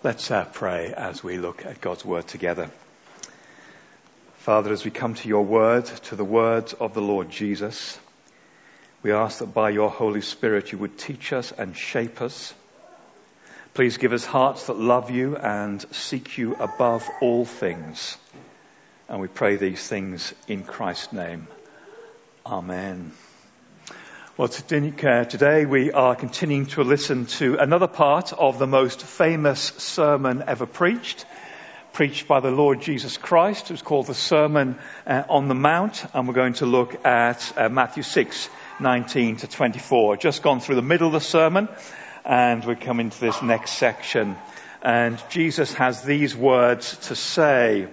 Let's pray as we look at God's word together. Father, as we come to your word, to the words of the Lord Jesus, we ask that by your Holy Spirit you would teach us and shape us. Please give us hearts that love you and seek you above all things. And we pray these things in Christ's name. Amen. Well, today we are continuing to listen to another part of the most famous sermon ever preached by the Lord Jesus Christ. It was called the Sermon on the Mount, and we're going to look at Matthew 6:19 to 24. Just gone through the middle of the sermon, and we're coming to this next section. And Jesus has these words to say: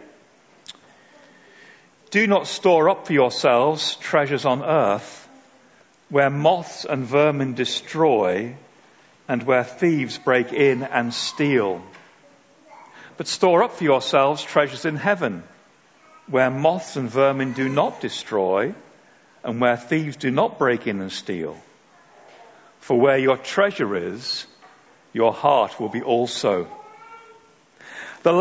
"Do not store up for yourselves treasures on earth, where moths and vermin destroy, and where thieves break in and steal. But store up for yourselves treasures in heaven, where moths and vermin do not destroy, and where thieves do not break in and steal. For where your treasure is, your heart will be also. The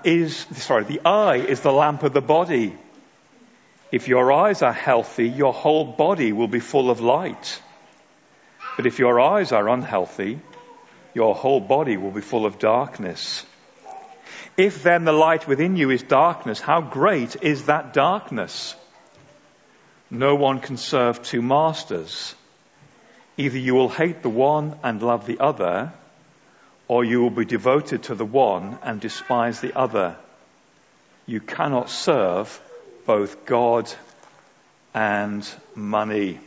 eye is the lamp of the body. If your eyes are healthy, your whole body will be full of light. But if your eyes are unhealthy, your whole body will be full of darkness. If then the light within you is darkness, how great is that darkness? No one can serve two masters. Either you will hate the one and love the other, or you will be devoted to the one and despise the other. You cannot serve both God and money."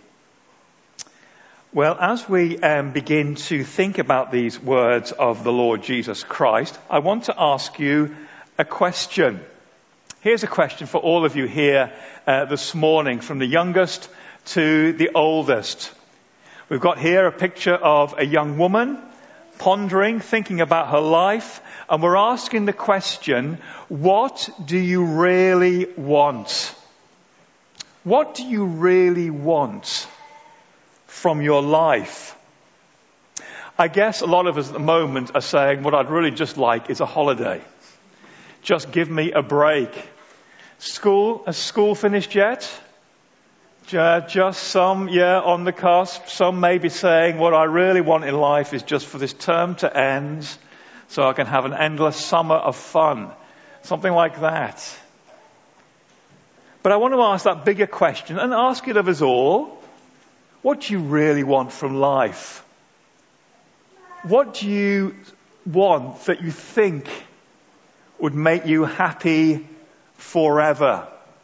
Well, as we begin to think about these words of the Lord Jesus Christ, I want to ask you a question. Here's a question for all of you here this morning, from the youngest to the oldest. We've got here a picture of a young woman pondering, thinking about her life, and we're asking the question, what do you really want? What do you really want from your life? I guess a lot of us at the moment are saying, what I'd really just like is a holiday. Just give me a break. Has school finished yet? Just some, on the cusp. Some may be saying, what I really want in life is just for this term to end so I can have an endless summer of fun. Something like that. But I want to ask that bigger question and ask it of us all. What do you really want from life? What do you want that you think would make you happy forever?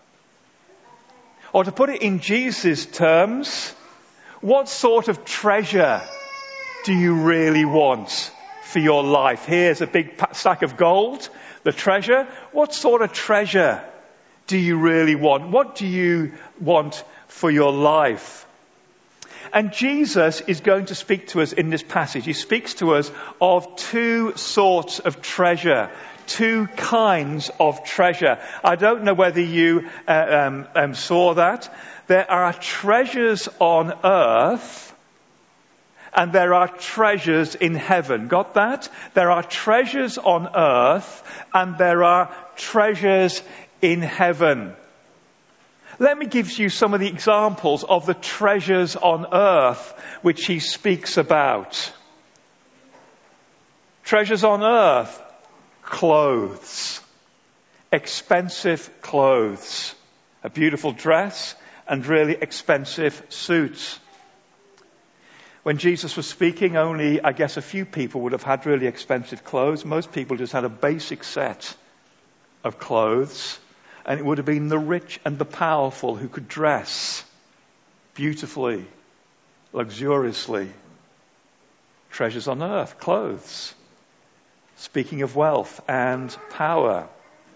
Or to put it in Jesus' terms, what sort of treasure do you really want for your life? Here's a big stack of gold, the treasure. What sort of treasure do you really want? What do you want for your life? And Jesus is going to speak to us in this passage. He speaks to us of two sorts of treasure. Two kinds of treasure. I don't know whether you saw that. There are treasures on earth and there are treasures in heaven. Got that? There are treasures on earth and there are treasures in heaven. Let me give you some of the examples of the treasures on earth which he speaks about. Treasures on earth. Clothes. Expensive clothes. A beautiful dress and really expensive suits. When Jesus was speaking, only, I guess, a few people would have had really expensive clothes. Most people just had a basic set of clothes. And it would have been the rich and the powerful who could dress beautifully, luxuriously. Treasures on earth, clothes. Speaking of wealth and power.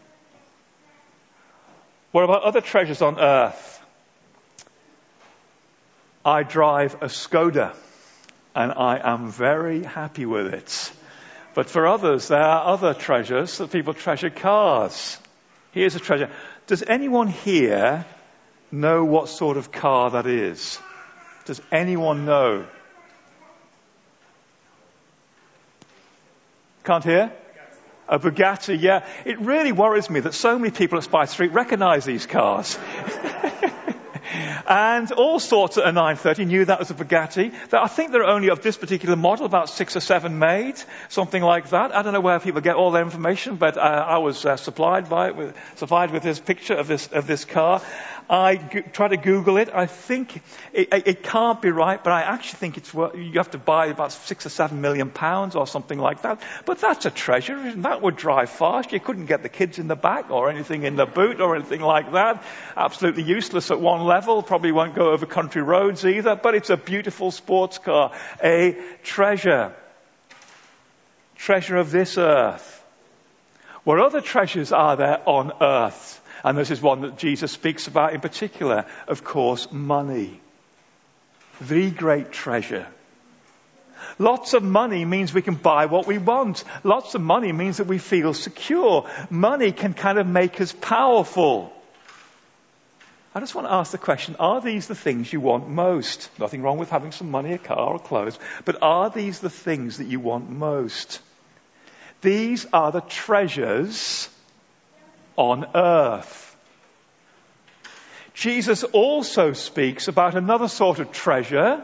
What about other treasures on earth? I drive a Skoda and I am very happy with it. But for others, there are other treasures that people treasure cars. Here's a treasure. Does anyone here know what sort of car that is? Does anyone know? Can't hear? A Bugatti, yeah. It really worries me that so many people at Spice Street recognize these cars. And all sorts at a 930 knew that was a Bugatti. I think there are only of this particular model about 6 or 7 made, something like that. I don't know where people get all their information, but I was supplied with this picture of this car. I tried to Google it. I think it can't be right, but I actually think you have to buy about 6 or 7 million pounds or something like that. But that's a treasure, and that would drive fast. You couldn't get the kids in the back or anything in the boot or anything like that. Absolutely useless at one level. Probably won't go over country roads either, but it's a beautiful sports car. A treasure. Treasure of this earth. What other treasures are there on earth? And this is one that Jesus speaks about in particular. Of course, money. The great treasure. Lots of money means we can buy what we want. Lots of money means that we feel secure. Money can kind of make us powerful. I just want to ask the question, are these the things you want most? Nothing wrong with having some money, a car or clothes, but are these the things that you want most? These are the treasures on earth. Jesus also speaks about another sort of treasure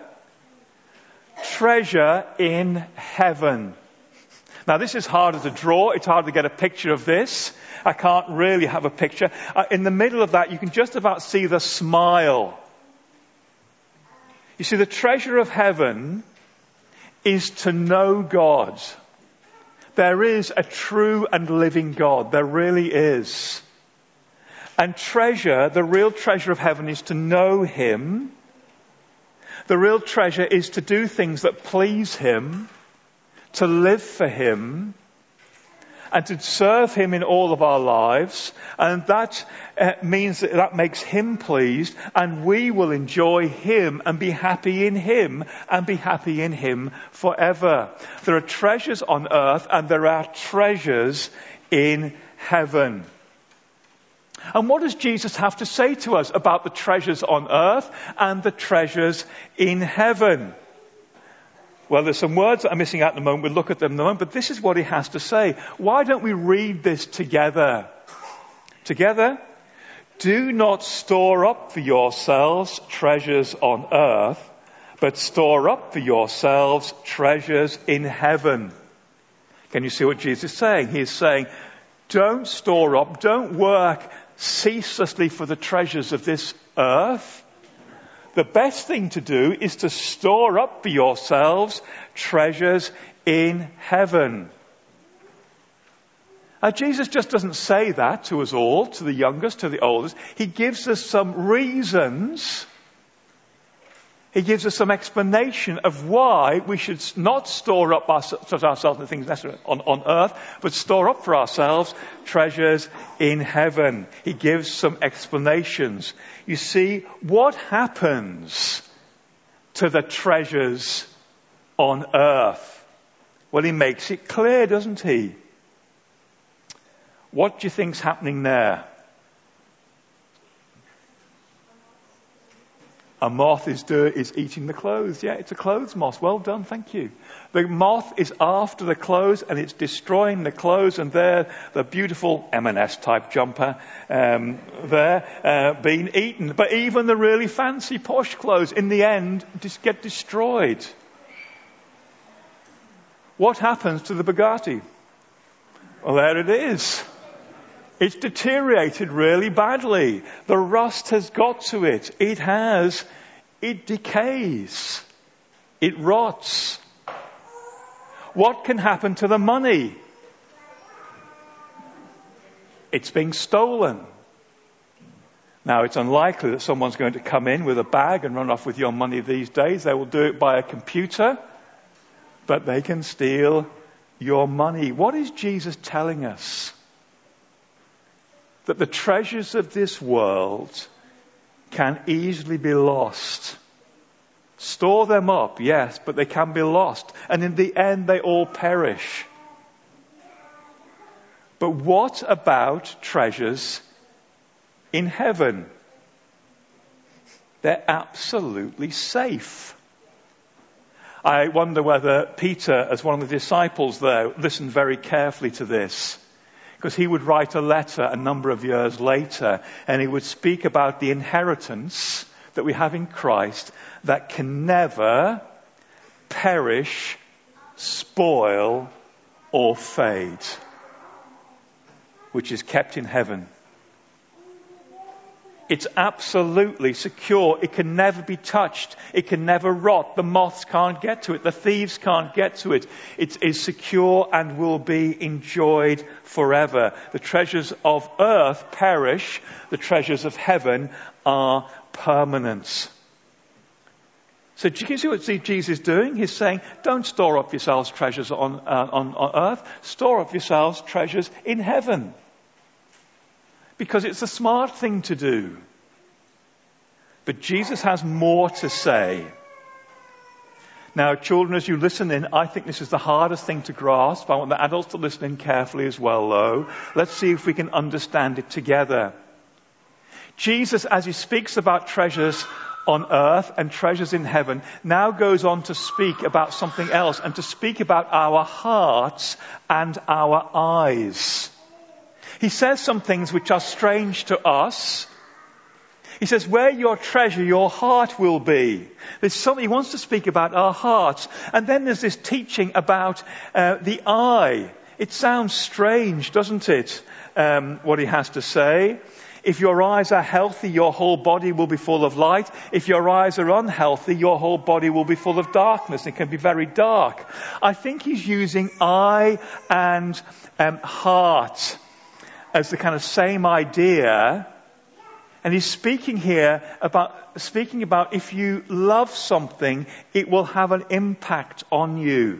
in heaven. Now this is harder to draw. It's hard to get a picture of this. I can't really have a picture. In the middle of that, you can just about see the smile. You see, the treasure of heaven is to know God. There is a true and living God. There really is. And the real treasure of heaven is to know Him. The real treasure is to do things that please Him, to live for Him, and to serve Him in all of our lives. And that means that makes Him pleased, and we will enjoy Him and be happy in Him and be happy in Him forever. There are treasures on earth and there are treasures in heaven. And what does Jesus have to say to us about the treasures on earth and the treasures in heaven? Well, there's some words that I'm missing out in a moment. We'll look at them in a moment. But this is what He has to say. Why don't we read this together? Together? Do not store up for yourselves treasures on earth, but store up for yourselves treasures in heaven. Can you see what Jesus is saying? He is saying, don't store up, don't work ceaselessly for the treasures of this earth. The best thing to do is to store up for yourselves treasures in heaven. Jesus just doesn't say that to us all, to the youngest, to the oldest. He gives us some reasons. He gives us some explanation of why we should not store up ourselves in things necessary on earth, but store up for ourselves treasures in heaven. He gives some explanations. You see, what happens to the treasures on earth? Well, He makes it clear, doesn't He? What do you think's happening there? A moth is eating the clothes. Yeah, it's a clothes moth. Well done, thank you. The moth is after the clothes and it's destroying the clothes, and there, the beautiful M&S type jumper being eaten. But even the really fancy posh clothes, in the end, just get destroyed. What happens to the Bugatti? Well, there it is. It's deteriorated really badly. The rust has got to it. It decays. It rots. What can happen to the money? It's being stolen. Now, it's unlikely that someone's going to come in with a bag and run off with your money these days. They will do it by a computer, but they can steal your money. What is Jesus telling us? That the treasures of this world can easily be lost. Store them up, yes, but they can be lost. And in the end, they all perish. But what about treasures in heaven? They're absolutely safe. I wonder whether Peter, as one of the disciples there, listened very carefully to this. Because he would write a letter a number of years later, and he would speak about the inheritance that we have in Christ that can never perish, spoil, or fade, which is kept in heaven. It's absolutely secure. It can never be touched. It can never rot. The moths can't get to it. The thieves can't get to it. It is secure and will be enjoyed forever. The treasures of earth perish. The treasures of heaven are permanent. So do you see what Jesus is doing? He's saying, don't store up yourselves treasures on earth. Store up yourselves treasures in heaven. Because it's a smart thing to do. But Jesus has more to say. Now, children, as you listen in, I think this is the hardest thing to grasp. I want the adults to listen in carefully as well, though. Let's see if we can understand it together. Jesus, as he speaks about treasures on earth and treasures in heaven, now goes on to speak about something else and to speak about our hearts and our eyes. He says some things which are strange to us. He says, where your treasure, your heart will be. There's something, he wants to speak about our hearts. And then there's this teaching about the eye. It sounds strange, doesn't it? What he has to say. If your eyes are healthy, your whole body will be full of light. If your eyes are unhealthy, your whole body will be full of darkness. It can be very dark. I think he's using eye and heart as the kind of same idea. And he's speaking here about if you love something, it will have an impact on you.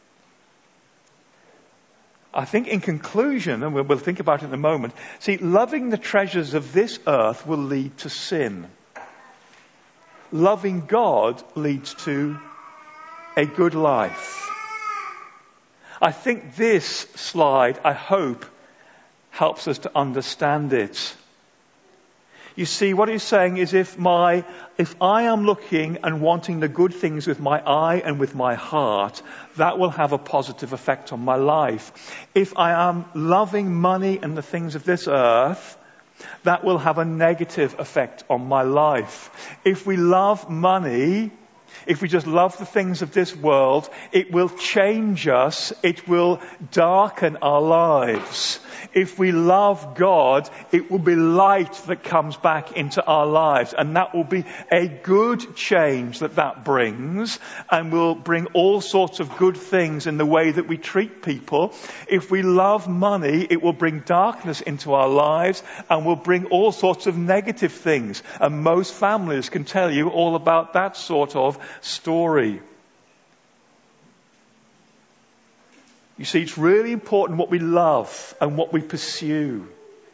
I think in conclusion, and we'll think about it in a moment, see, loving the treasures of this earth will lead to sin. Loving God leads to a good life. I think this slide, I hope, helps us to understand it. You see, what he's saying is if I am looking and wanting the good things with my eye and with my heart, that will have a positive effect on my life. If I am loving money and the things of this earth, that will have a negative effect on my life. If we love money, if we just love the things of this world, it will change us. It will darken our lives. If we love God, it will be light that comes back into our lives. And that will be a good change that brings. And will bring all sorts of good things in the way that we treat people. If we love money, it will bring darkness into our lives and will bring all sorts of negative things. And most families can tell you all about that sort of story. You see, it's really important what we love and what we pursue.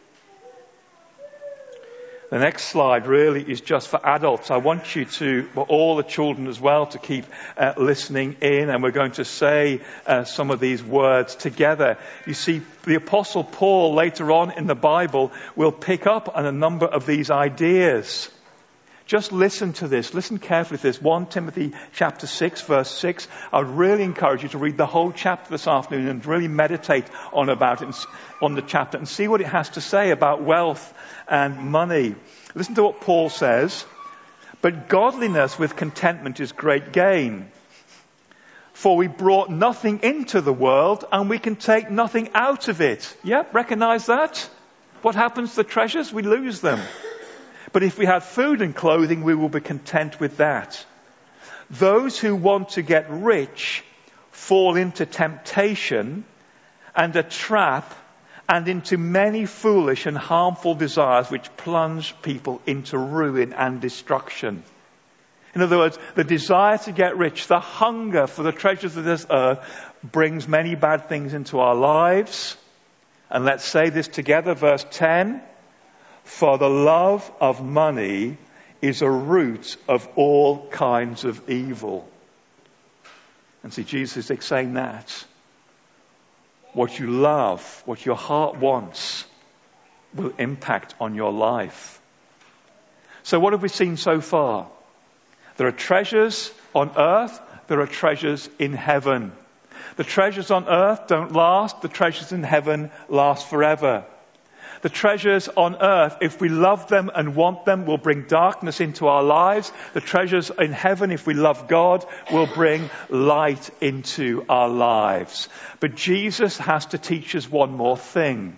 The next slide really is just for adults. I want you to, well, all the children as well, to keep listening in, and we're going to say some of these words together. You see, the Apostle Paul later on in the Bible will pick up on a number of these ideas. Just listen to this. Listen carefully to this. 1 Timothy chapter 6, verse 6. I would really encourage you to read the whole chapter this afternoon and really meditate on the chapter and see what it has to say about wealth and money. Listen to what Paul says. But godliness with contentment is great gain. For we brought nothing into the world and we can take nothing out of it. Yeah, recognize that? What happens to the treasures? We lose them. But if we have food and clothing, we will be content with that. Those who want to get rich fall into temptation and a trap and into many foolish and harmful desires which plunge people into ruin and destruction. In other words, the desire to get rich, the hunger for the treasures of this earth brings many bad things into our lives. And let's say this together, verse 10. For the love of money is a root of all kinds of evil. And see, Jesus is saying that. What you love, what your heart wants, will impact on your life. So what have we seen so far? There are treasures on earth, there are treasures in heaven. The treasures on earth don't last. The treasures in heaven last forever. The treasures on earth, if we love them and want them, will bring darkness into our lives. The treasures in heaven, if we love God, will bring light into our lives. But Jesus has to teach us one more thing.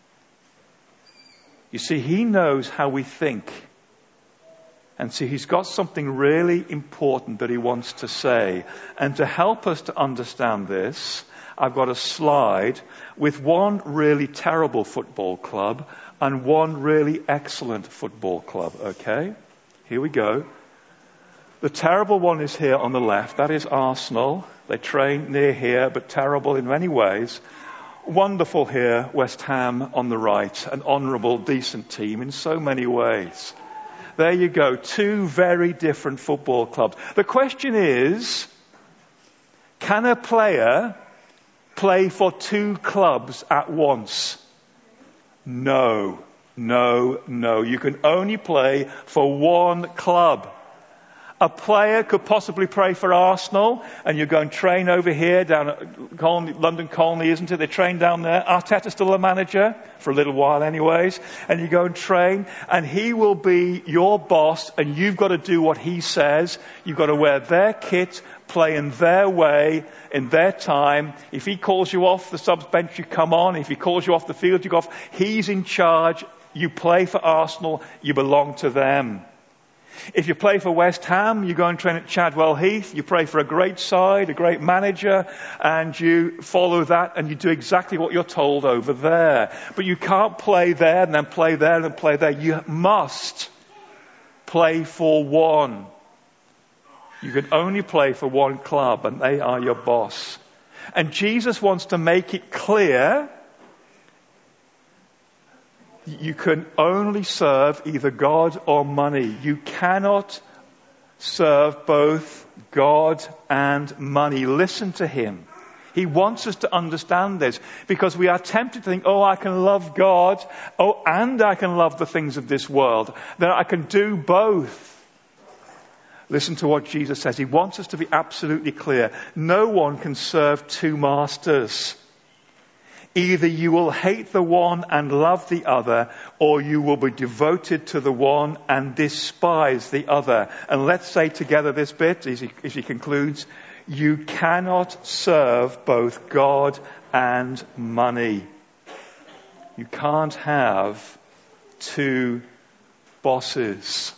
You see, he knows how we think. And so he's got something really important that he wants to say. And to help us to understand this, I've got a slide with one really terrible football club and one really excellent football club, okay? Here we go. The terrible one is here on the left. That is Arsenal. They train near here, but terrible in many ways. Wonderful here, West Ham on the right. An honourable, decent team in so many ways. There you go. Two very different football clubs. The question is, can a player play for two clubs at once? No. You can only play for one club. A player could possibly play for Arsenal, and you go and train over here down at London Colney, isn't it? They train down there. Arteta's still the manager, for a little while anyways. And you go and train, and he will be your boss, and you've got to do what he says. You've got to wear their kit, play in their way, in their time. If he calls you off the subs bench, you come on. If he calls you off the field, you go off. He's in charge. You play for Arsenal. You belong to them. If you play for West Ham, you go and train at Chadwell Heath. You play for a great side, a great manager, and you follow that and you do exactly what you're told over there. But you can't play there and then play there and then play there. You must play for one. You can only play for one club, and they are your boss. And Jesus wants to make it clear you can only serve either God or money. You cannot serve both God and money. Listen to him. He wants us to understand this, because we are tempted to think, oh, I can love God, and I can love the things of this world. That I can do both. Listen to what Jesus says. He wants us to be absolutely clear. No one can serve two masters. Either you will hate the one and love the other, or you will be devoted to the one and despise the other. And let's say together this bit, as he concludes, you cannot serve both God and money. You can't have two bosses.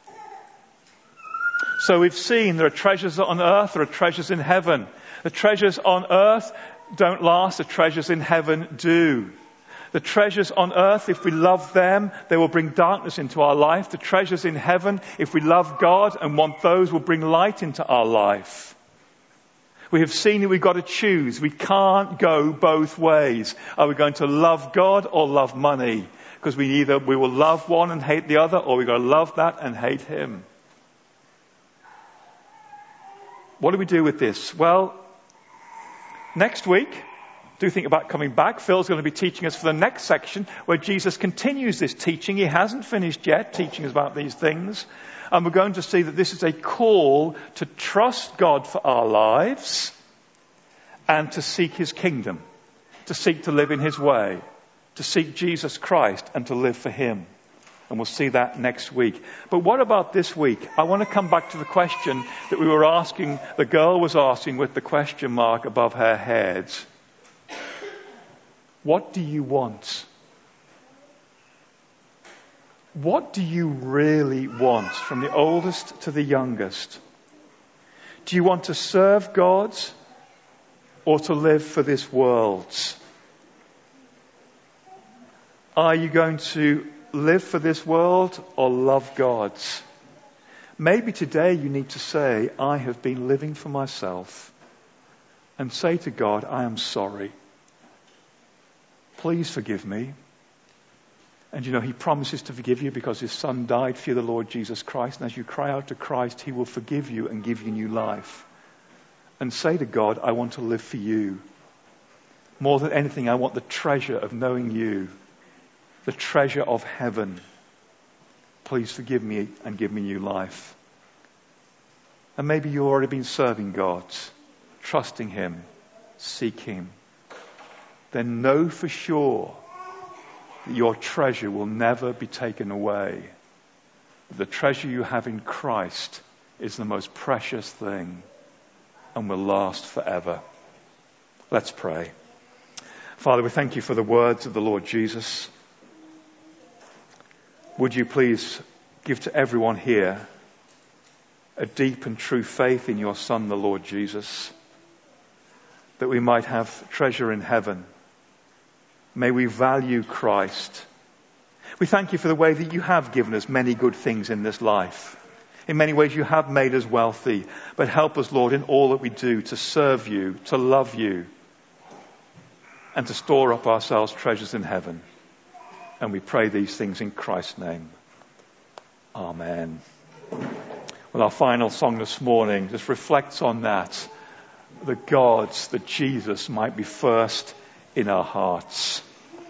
So we've seen there are treasures on earth, there are treasures in heaven. The treasures on earth don't last, the treasures in heaven do. The treasures on earth, if we love them, they will bring darkness into our life. The treasures in heaven, if we love God and want those, will bring light into our life. We have seen that we've got to choose. We can't go both ways. Are we going to love God or love money? Because we will love one and hate the other, or we've got to love that and hate him. What do we do with this? Well, next week, do think about coming back. Phil's going to be teaching us for the next section where Jesus continues this teaching. He hasn't finished yet teaching us about these things. And we're going to see that this is a call to trust God for our lives and to seek his kingdom, to seek to live in his way, to seek Jesus Christ and to live for him. And we'll see that next week. But what about this week? I want to come back to the question that we were asking, the girl was asking with the question mark above her head. What do you want? What do you really want, from the oldest to the youngest? Do you want to serve God or to live for this world? Are you going to live for this world or love God? Maybe today you need to say, I have been living for myself, and say to God, I am sorry. Please forgive me. And you know, he promises to forgive you because his son died for you, the Lord Jesus Christ. And as you cry out to Christ, he will forgive you and give you new life. And say to God, I want to live for you. More than anything, I want the treasure of knowing you. The treasure of heaven. Please forgive me and give me new life. And maybe you've already been serving God, trusting Him, seeking Him. Then know for sure that your treasure will never be taken away. The treasure you have in Christ is the most precious thing and will last forever. Let's pray. Father, we thank you for the words of the Lord Jesus. Would you please give to everyone here a deep and true faith in your Son, the Lord Jesus, that we might have treasure in heaven. May we value Christ. We thank you for the way that you have given us many good things in this life. In many ways you have made us wealthy, but help us, Lord, in all that we do to serve you, to love you, and to store up ourselves treasures in heaven. And we pray these things in Christ's name. Amen. Well, our final song this morning just reflects on that that Jesus might be first in our hearts.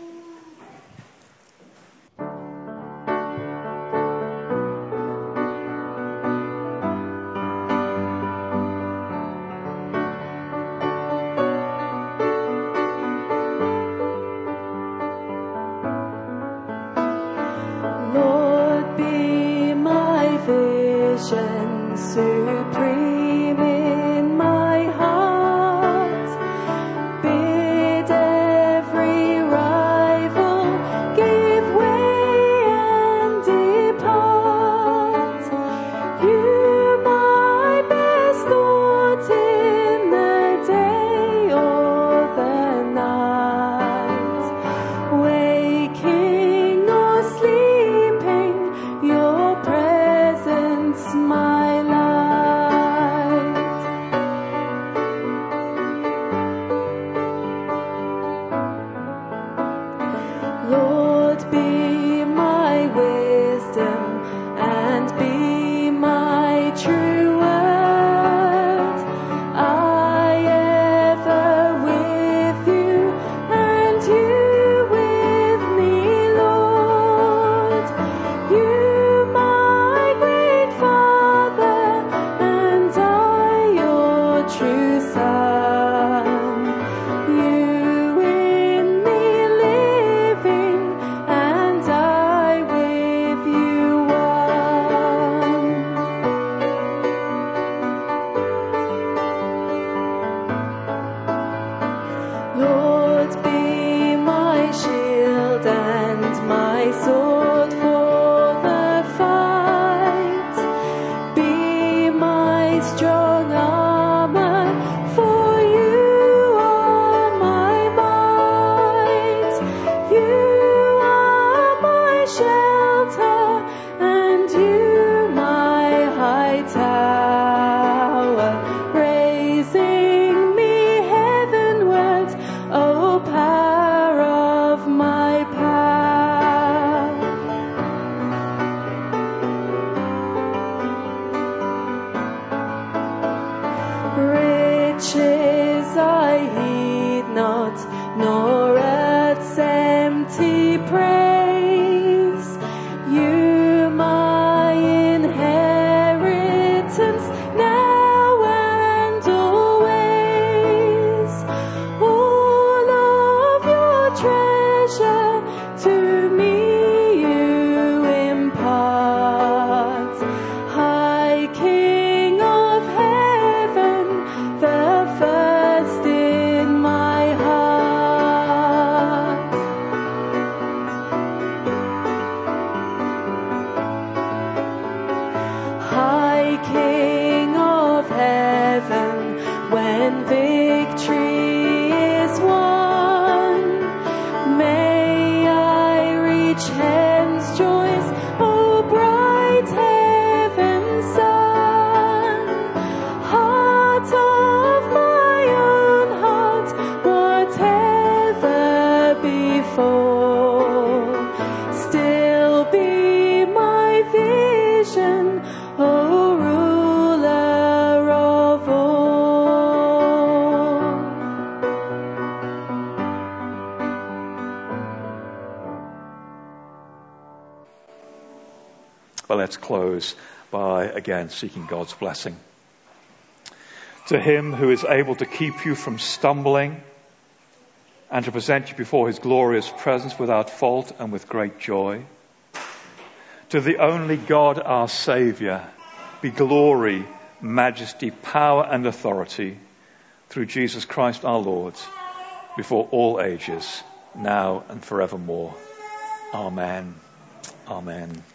Lord, be my vision supreme in my heart. Bid every rival give way and depart. You, my best thought in the day or the night. Waking or sleeping, your presence my light. Lord, be my wisdom and be my true word. I ever with you and you with me, Lord. You, my great Father, and I, your true Son. You in me living, and I with you one. Lord, be my shield and my sword for the fight. Be my strong armor, for you are my might. You are my shelter, and you my high tower, raising me heavenwards, O power of my power. Riches I heed not, nor earth's empty praise. You my inheritance now and always. All of your treasure to me you impart. High King of heaven, the first in my heart. High King of heaven, when victory is won, may I reach heaven's joys, O bright heaven's sun. Heart of my own heart, whatever befall, still be my vision, O ruler of all. Well, let's close by again seeking God's blessing. To him who is able to keep you from stumbling and to present you before his glorious presence without fault and with great joy. To the only God, our Saviour, be glory, majesty, power and authority through Jesus Christ our Lord, before all ages, now and forevermore. Amen. Amen.